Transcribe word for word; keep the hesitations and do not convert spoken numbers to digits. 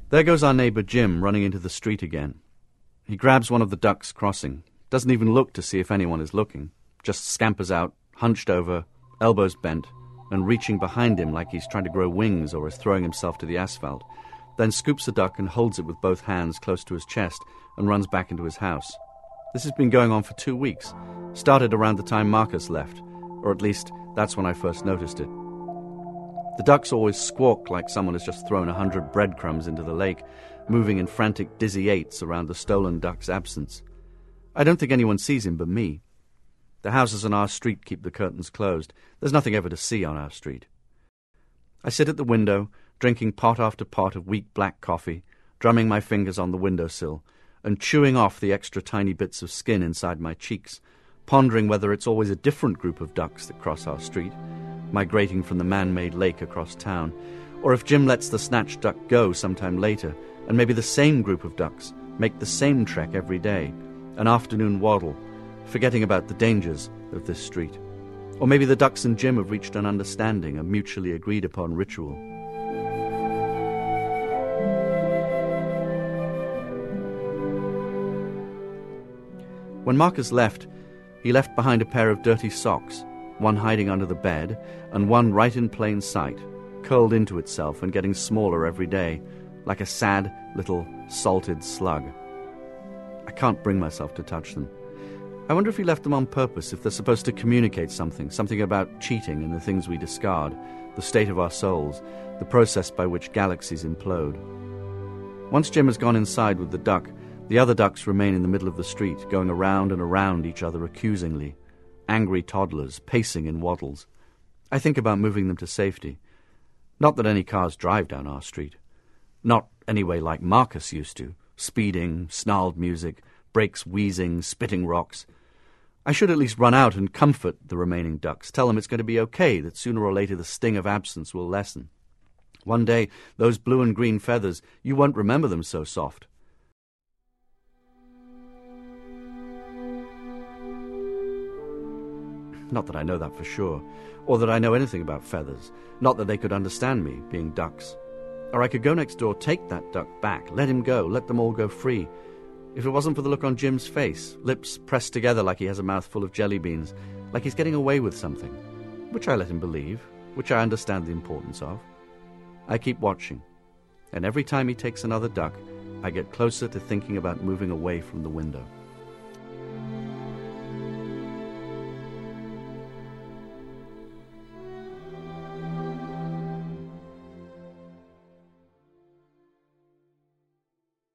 There goes our neighbour Jim running into the street again. He grabs one of the ducks crossing, doesn't even look to see if anyone is looking, just scampers out, hunched over, elbows bent, and reaching behind him like he's trying to grow wings or is throwing himself to the asphalt, then scoops the duck and holds it with both hands close to his chest and runs back into his house. This has been going on for two weeks, started around the time Marcus left, or at least that's when I first noticed it. The ducks always squawk like someone has just thrown a hundred breadcrumbs into the lake, moving in frantic dizzy eights around the stolen duck's absence. I don't think anyone sees him but me. The houses on our street keep the curtains closed. There's nothing ever to see on our street. I sit at the window, drinking pot after pot of weak black coffee, drumming my fingers on the windowsill, and chewing off the extra tiny bits of skin inside my cheeks, pondering whether it's always a different group of ducks that cross our street, migrating from the man-made lake across town, or if Jim lets the snatched duck go sometime later, and maybe the same group of ducks make the same trek every day, an afternoon waddle, forgetting about the dangers of this street. Or maybe the ducks and Jim have reached an understanding, a mutually agreed-upon ritual. When Marcus left, he left behind a pair of dirty socks, one hiding under the bed, and one right in plain sight, curled into itself and getting smaller every day, like a sad little salted slug. I can't bring myself to touch them. I wonder if he left them on purpose, if they're supposed to communicate something, something about cheating and the things we discard, the state of our souls, the process by which galaxies implode. Once Jim has gone inside with the duck, the other ducks remain in the middle of the street, going around and around each other accusingly, angry toddlers, pacing in waddles. I think about moving them to safety. Not that any cars drive down our street. Not anyway like Marcus used to, speeding, snarled music, brakes wheezing, spitting rocks. I should at least run out and comfort the remaining ducks, tell them it's going to be okay, that sooner or later the sting of absence will lessen. One day, those blue and green feathers, you won't remember them so soft. Not that I know that for sure, or that I know anything about feathers, not that they could understand me, being ducks. Or I could go next door, take that duck back, let him go, let them all go free. If it wasn't for the look on Jim's face, lips pressed together like he has a mouthful of jelly beans, like he's getting away with something, which I let him believe, which I understand the importance of. I keep watching, and every time he takes another duck, I get closer to thinking about moving away from the window.